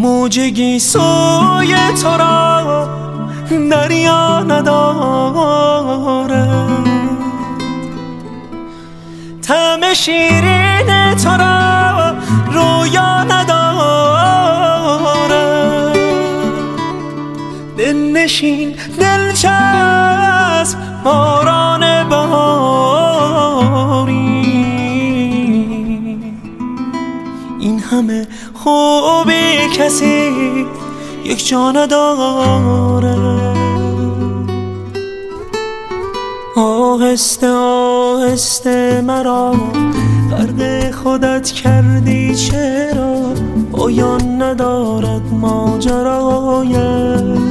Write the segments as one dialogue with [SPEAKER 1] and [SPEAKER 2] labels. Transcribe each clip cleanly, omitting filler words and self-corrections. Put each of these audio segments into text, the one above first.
[SPEAKER 1] موجگی سوی تو را دریا نداره، طعم شیرین تو را رویا نداره. دلنشین دلچسب باران بهاری، این همه خوبی کسی یک جا نداره. آهسته آهسته مرا غرق خودت کردی، چرا پایان ندارد ماجرایم؟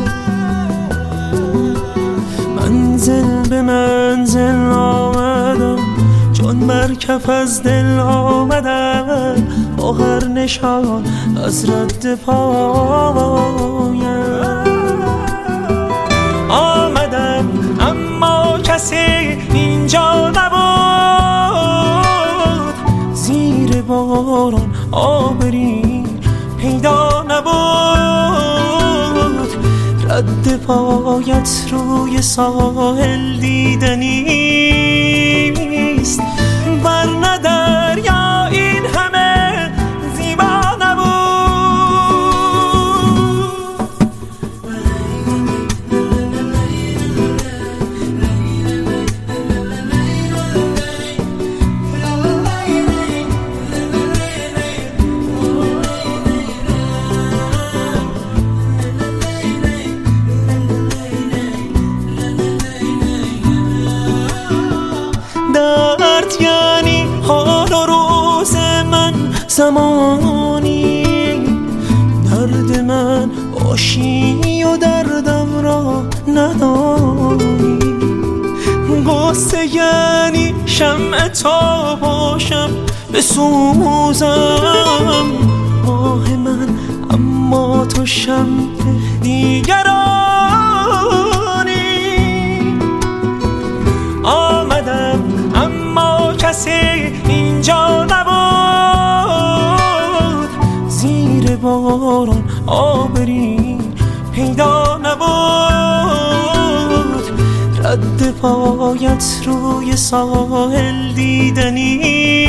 [SPEAKER 1] منزل به منزل آمدم، چون بر کف از دل آمدم، با هر نشان از رد پایم. آمدم اما کسی اینجا نبود، زیر باران آبری پیدا نبود. رد پایت روی ساحل دیدنیست، ورنه دریا این همه زیبا نبود. درد یعنی حال و روز من زمانی، درد من باشی و دردم را ندانی. غصه یعنی شمع تا باشم بسوزم، ماه من اما تو شمع دیگرانی. آمدم اما کسی اینجا نبود، زیر باران آبری پیدا نبود. رد پایت روی ساحل دیدنی